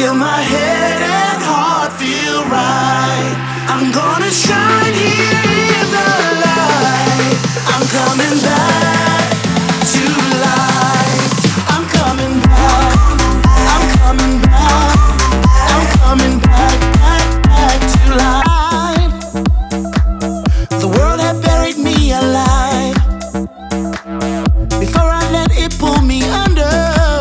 till my head and heart feel right. I'm gonna shine here in the light. I'm coming back to life. I'm coming back. I'm coming back. I'm coming back, back to life. The world had buried me alive before I let it pull me under.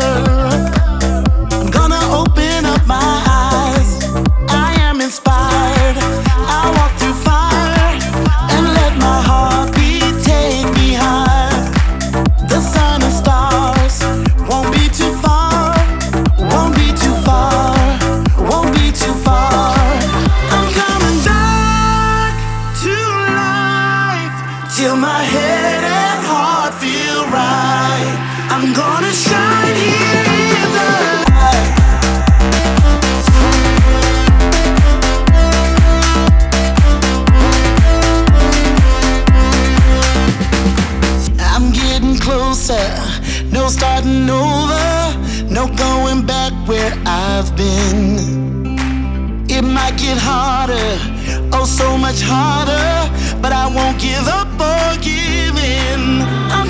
I'm gonna open up my eyes. I am inspired. I walk through fire and let my heartbeat take me high. The sun and stars won't be too far. Won't be too far. Won't be too far. I'm coming back to life till my head and heart feel right. I'm gonna shine here in the light. I'm getting closer, no starting over, no going back where I've been. It might get harder, oh so much harder, but I won't give up or give in.